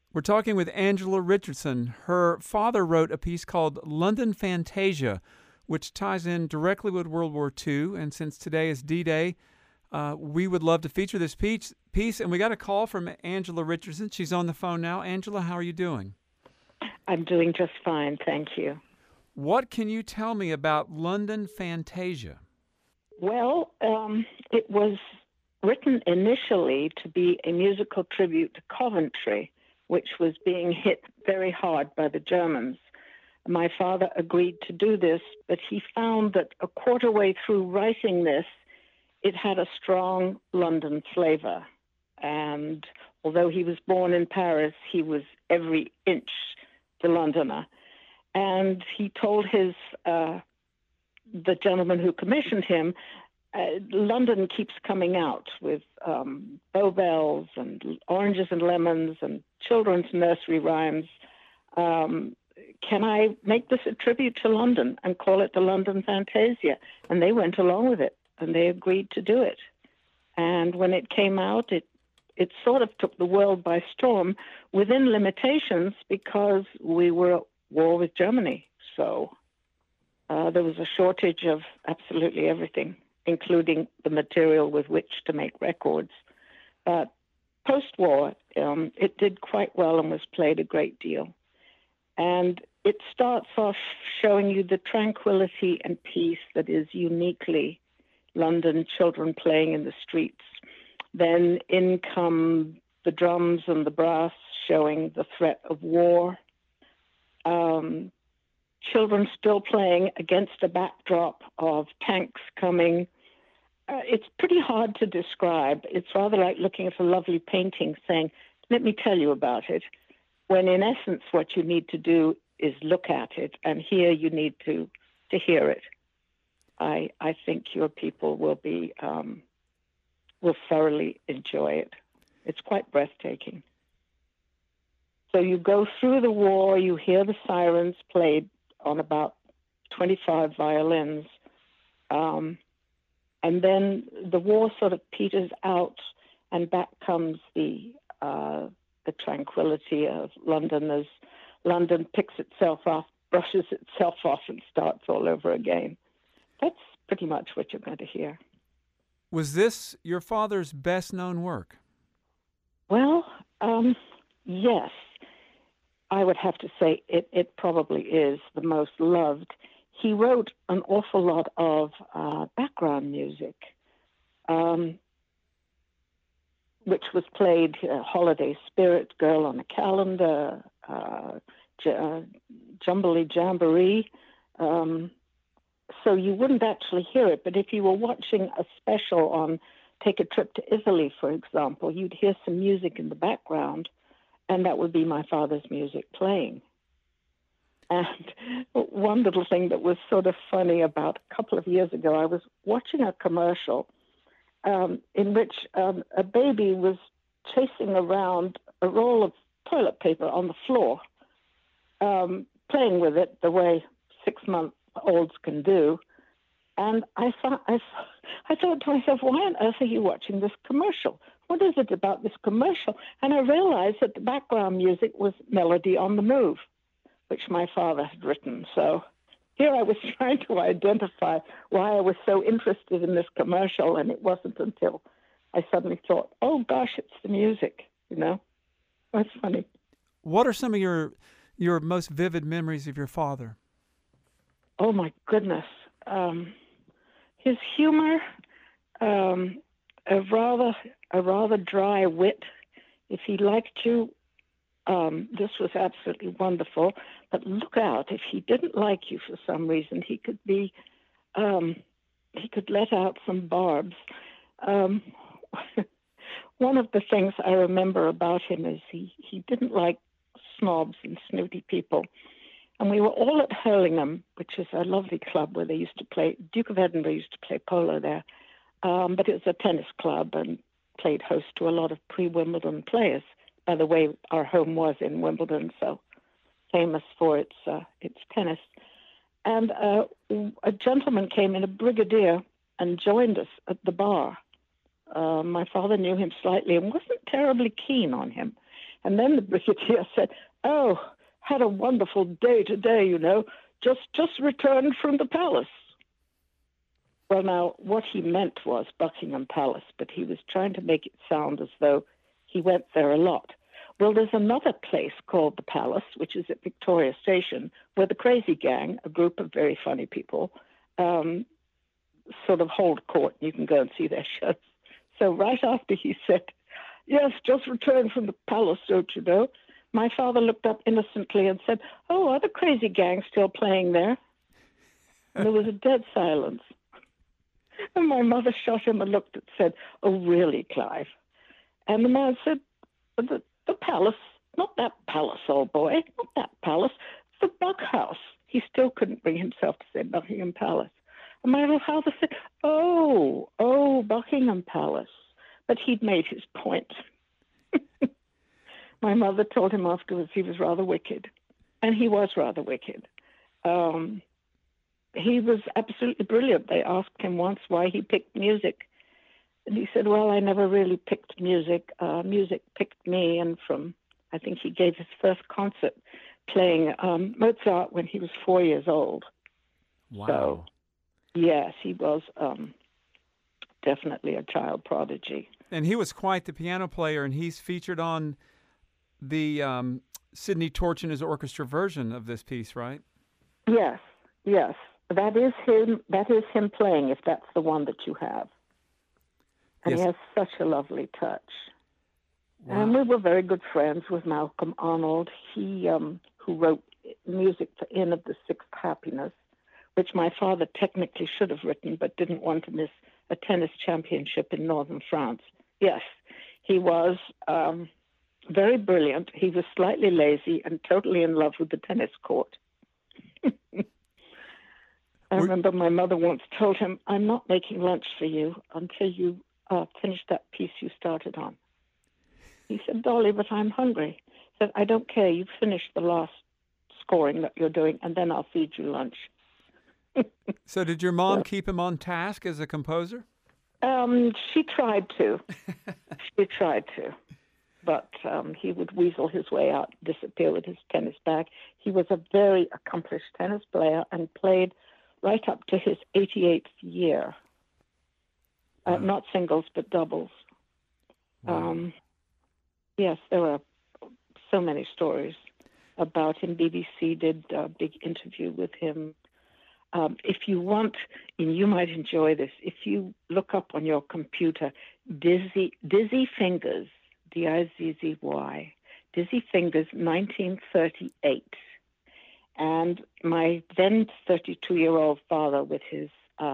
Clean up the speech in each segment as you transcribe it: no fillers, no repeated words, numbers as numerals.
We're talking with Angela Richardson. Her father wrote a piece called London Fantasia, which ties in directly with World War II. And since today is D-Day, we would love to feature this piece. And we got a call from Angela Richardson. She's on the phone now. Angela, how are you doing? I'm doing just fine, thank you. What can you tell me about London Fantasia? Well, it was written initially to be a musical tribute to Coventry, which was being hit very hard by the Germans. My father agreed to do this, but he found that a quarter way through writing this, it had a strong London flavor. And although he was born in Paris, he was every inch the Londoner. And he told the gentleman who commissioned him, London keeps coming out with Bow Bells and Oranges and Lemons and children's nursery rhymes. Can I make this a tribute to London and call it the London Fantasia? And they went along with it, and they agreed to do it. And when it came out, it sort of took the world by storm within limitations because we were at war with Germany. So there was a shortage of absolutely everything, including the material with which to make records. But post-war, it did quite well and was played a great deal. And it starts off showing you the tranquility and peace that is uniquely London, children playing in the streets. Then in come the drums and the brass showing the threat of war. Children still playing against a backdrop of tanks coming. It's pretty hard to describe. It's rather like looking at a lovely painting saying, let me tell you about it, when in essence what you need to do is look at it, and here you need to hear it. I think your people will thoroughly enjoy it. It's quite breathtaking. So you go through the war, you hear the sirens played on about 25 violins, and then the war sort of peters out, and back comes the tranquility of London as London picks itself off, brushes itself off, and starts all over again. That's pretty much what you're going to hear. Was this your father's best-known work? Well, yes. I would have to say it probably is the most loved. He wrote an awful lot of background music, which was played, Holiday Spirit, Girl on a Calendar, Jumbly Jamboree. So you wouldn't actually hear it, but if you were watching a special on Take a Trip to Italy, for example, you'd hear some music in the background, and that would be my father's music playing. And one little thing that was sort of funny, about a couple of years ago, I was watching a commercial in which a baby was chasing around a roll of toilet paper on the floor, playing with it the way 6-month-olds can do. And I thought to myself, why on earth are you watching this commercial? What is it about this commercial? And I realized that the background music was Melody on the Move, which my father had written. So here I was trying to identify why I was so interested in this commercial, and it wasn't until I suddenly thought, oh, gosh, it's the music, That's funny. What are some of your most vivid memories of your father? Oh, my goodness. His humor, a rather dry wit. If he liked you, this was absolutely wonderful. But look out, if he didn't like you for some reason, he could let out some barbs. One of the things I remember about him is he didn't like snobs and snooty people. And we were all at Hurlingham, which is a lovely club where they used to play, Duke of Edinburgh used to play polo there. But it was a tennis club and played host to a lot of pre-Wimbledon players. By the way, our home was in Wimbledon, so famous for its tennis. And a gentleman came in, a brigadier, and joined us at the bar. My father knew him slightly and wasn't terribly keen on him. And then the brigadier said, "Oh, had a wonderful day today, just returned from the palace." Well, now, what he meant was Buckingham Palace, but he was trying to make it sound as though he went there a lot. Well, there's another place called the Palace, which is at Victoria Station, where the Crazy Gang, a group of very funny people, sort of hold court. You can go and see their shows. So right after he said, "Yes, just returned from the Palace, don't you know?" my father looked up innocently and said, "Oh, are the Crazy Gang still playing there?" And there was a dead silence. And my mother shot him a look that said, "Oh, really, Clive?" And the man said, the palace, not that palace, old boy, not that palace, the Buck House." He still couldn't bring himself to say Buckingham Palace. And my little father said, oh, Buckingham Palace. But he'd made his point. My mother told him afterwards he was rather wicked. And he was rather wicked. He was absolutely brilliant. They asked him once why he picked music. And he said, "Well, I never really picked music. Music picked me." And I think he gave his first concert playing Mozart when he was 4 years old. Wow. So, yes, he was definitely a child prodigy. And he was quite the piano player, and he's featured on the Sidney Torch and his orchestra version of this piece, right? Yes. That is him. That is him playing, if that's the one that you have. And Yes. he has such a lovely touch. Wow. And we were very good friends with Malcolm Arnold. He, who wrote music for Inn of the Sixth Happiness, which my father technically should have written, but didn't want to miss a tennis championship in northern France. Yes, he was very brilliant. He was slightly lazy and totally in love with the tennis court. I remember my mother once told him, "I'm not making lunch for you until you finish that piece you started on." He said, "Dolly, but I'm hungry." He said, "I don't care. You finish the last scoring that you're doing, and then I'll feed you lunch." So did your mom keep him on task as a composer? She tried to. But he would weasel his way out, disappear with his tennis bag. He was a very accomplished tennis player and played right up to his 88th year. Wow. Not singles, but doubles. Wow. Yes, there were so many stories about him. BBC did a big interview with him. If you want, and you might enjoy this, if you look up on your computer, Dizzy Fingers, D-I-Z-Z-Y, Dizzy Fingers, 1938. And my then 32-year-old father with his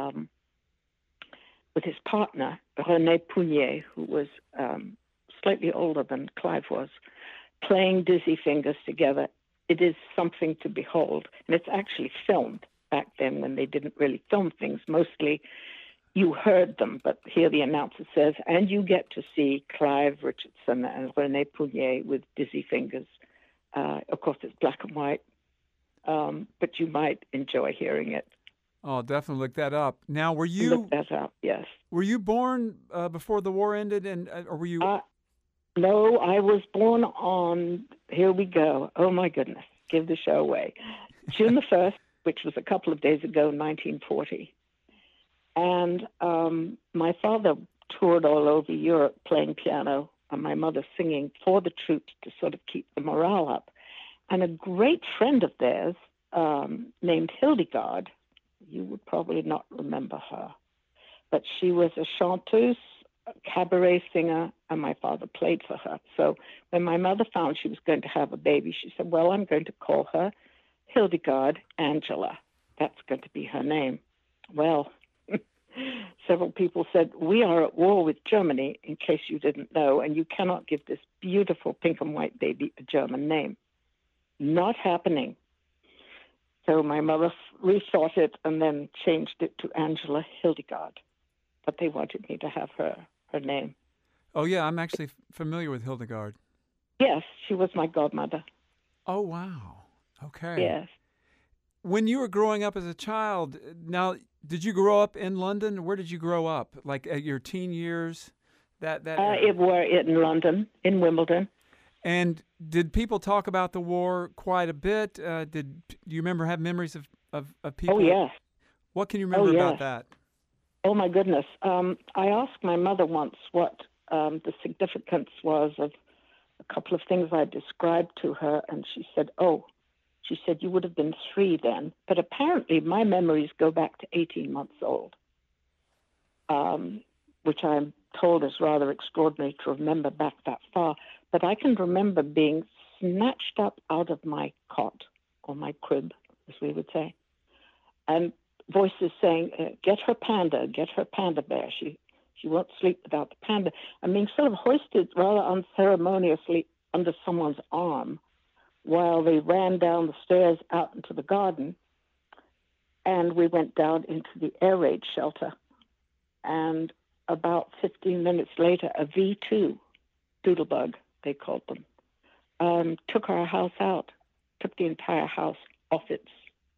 partner, René Pounier, who was slightly older than Clive was, playing Dizzy Fingers together. It is something to behold. And it's actually filmed back then when they didn't really film things. Mostly you heard them, but here the announcer says, "And you get to see Clive Richardson and René Pounier with Dizzy Fingers." Of course, it's black and white, but you might enjoy hearing it. Oh, definitely look that up. Now, Look that up, yes. Were you born before the war ended, or were you? No, I was born on, here we go, oh my goodness, give the show away, June the 1st, which was a couple of days ago, 1940. And my father toured all over Europe playing piano, and my mother singing for the troops to sort of keep the morale up. And a great friend of theirs named Hildegard, you would probably not remember her, but she was a chanteuse, a cabaret singer, and my father played for her. So when my mother found she was going to have a baby, she said, "Well, I'm going to call her Hildegard Angela. That's going to be her name." Well, several people said, "We are at war with Germany, in case you didn't know, and you cannot give this beautiful pink and white baby a German name." Not happening. So my mother rethought it and then changed it to Angela Hildegard. But they wanted me to have her name. Oh, yeah, I'm actually familiar with Hildegard. Yes, she was my godmother. Oh, wow. Okay. Yes. When you were growing up as a child, now, did you grow up in London? Where did you grow up? Like at your teen years? That It were in London, in Wimbledon. And did people talk about the war quite a bit? Do you have memories of people? Oh, yes. What can you remember about that? Oh, my goodness. I asked my mother once what the significance was of a couple of things I described to her, and she said, you would have been 3 then. But apparently my memories go back to 18 months old, which I'm told is rather extraordinary to remember back that far. But I can remember being snatched up out of my cot, or my crib, as we would say, and voices saying, get her panda bear. She won't sleep without the panda. I'm being sort of hoisted rather unceremoniously under someone's arm while they ran down the stairs out into the garden. And we went down into the air raid shelter. And about 15 minutes later, a V2, doodlebug, they called them, took our house out, took the entire house off its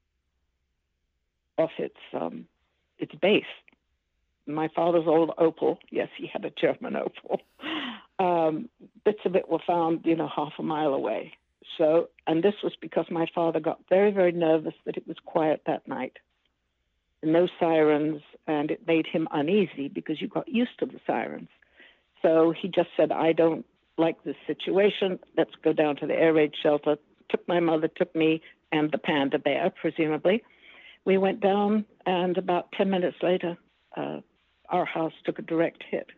base. My father's old Opel, yes, he had a German Opel. Bits of it were found, half a mile away. So, and this was because my father got very, very nervous that it was quiet that night. No sirens, and it made him uneasy because you got used to the sirens. So he just said, I don't like this situation. Let's go down to the air raid shelter. Took my mother, took me, and the panda bear, presumably. We went down, and about 10 minutes later, our house took a direct hit.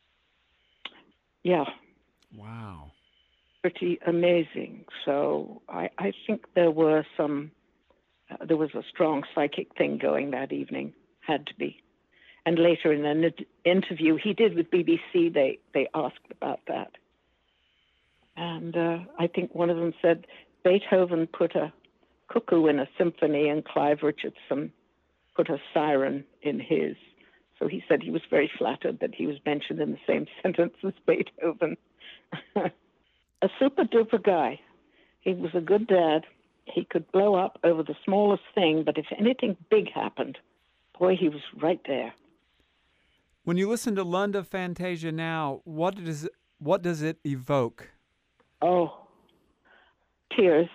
Yeah. Wow. Pretty amazing. So I think there was a strong psychic thing going that evening, had to be. And later in an interview he did with BBC, they asked about that. And I think one of them said Beethoven put a cuckoo in a symphony and Clive Richardson put a siren in his. So he said he was very flattered that he was mentioned in the same sentence as Beethoven. A super duper guy. He was a good dad. He could blow up over the smallest thing, but if anything big happened, boy, he was right there. When you listen to Lunda Fantasia now, what does it evoke? Oh, tears.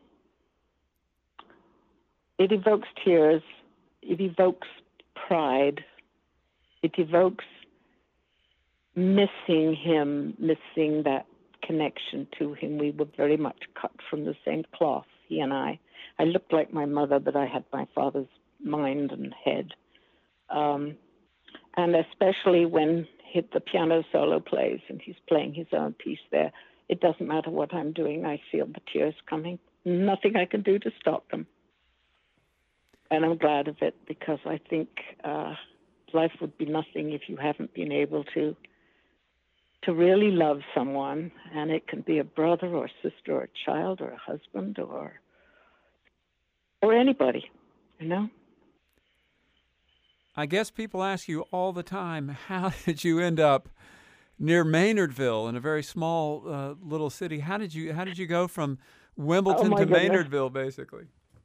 It evokes tears. It evokes pride. It evokes missing him, missing that connection to him. We were very much cut from the same cloth, he and I. I looked like my mother, but I had my father's mind and head. And especially when the piano solo plays and he's playing his own piece there, it doesn't matter what I'm doing. I feel the tears coming. Nothing I can do to stop them. And I'm glad of it because I think life would be nothing if you haven't been able to really love someone, and it can be a brother or a sister or a child or a husband or anybody, I guess people ask you all the time, how did you end up near Maynardville in a very small little city? How did you go from Wimbledon to Maynardville, basically?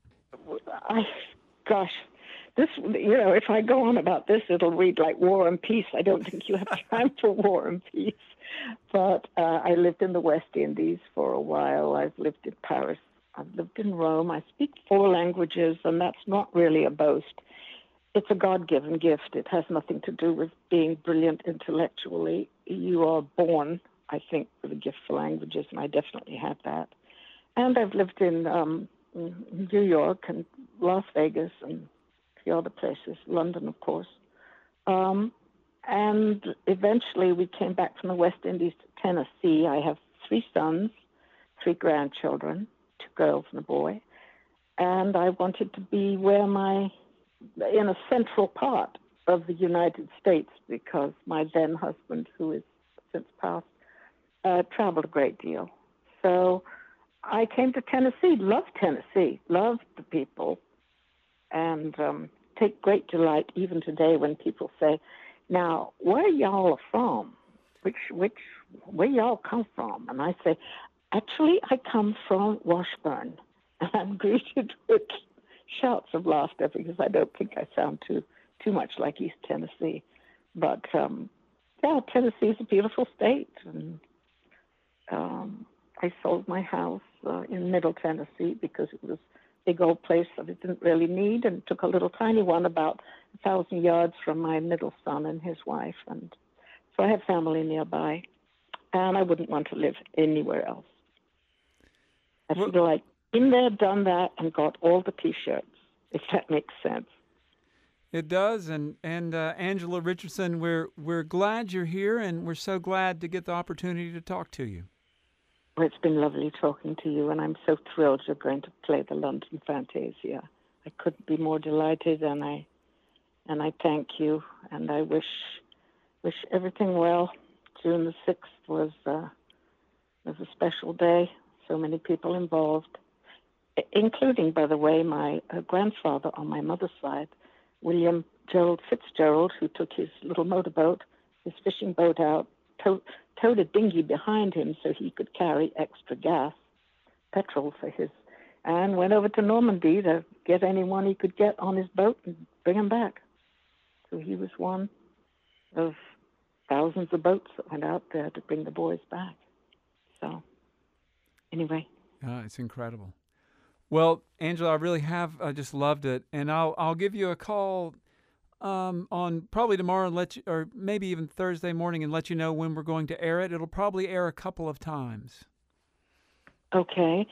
Gosh, this, if I go on about this, it'll read like War and Peace. I don't think you have time for War and Peace. But I lived in the West Indies for a while. I've lived in Paris. I've lived in Rome. I speak 4 languages, and that's not really a boast. It's a God-given gift. It has nothing to do with being brilliant intellectually. You are born, I think, with a gift for languages, and I definitely have that. And I've lived in New York and Las Vegas and a few other places, London, of course. And eventually we came back from the West Indies to Tennessee. I have 3 sons, 3 grandchildren, 2 girls and a boy. And I wanted to be in a central part of the United States because my then husband, who is since passed, traveled a great deal. So I came to Tennessee, loved the people, and take great delight even today when people say, now, where y'all are from? Where y'all come from? And I say, actually, I come from Washburn. And I'm greeted with shouts of laughter because I don't think I sound too much like East Tennessee. But, Tennessee is a beautiful state. And I sold my house in Middle Tennessee because it was a big old place that I didn't really need, and took a little tiny one about 1,000 yards from my middle son and his wife. And so I have family nearby, and I wouldn't want to live anywhere else. I feel like been there, done that, and got all the T-shirts, if that makes sense. It does, and Angela Richardson, we're glad you're here, and we're so glad to get the opportunity to talk to you. Well, it's been lovely talking to you, and I'm so thrilled you're going to play the London Fantasia. I couldn't be more delighted, and I thank you, and I wish everything well. June the 6th was a special day. So many people involved, including, by the way, my grandfather on my mother's side, William Gerald Fitzgerald, who took his little motorboat, his fishing boat out, towed a dinghy behind him so he could carry extra gas, petrol for his, and went over to Normandy to get anyone he could get on his boat and bring him back. So he was one of thousands of boats that went out there to bring the boys back. So anyway. It's incredible. Well, Angela, I really have just loved it, and I'll give you a call on probably tomorrow and let you, or maybe even Thursday morning, and let you know when we're going to air it. It'll probably air a couple of times. Okay.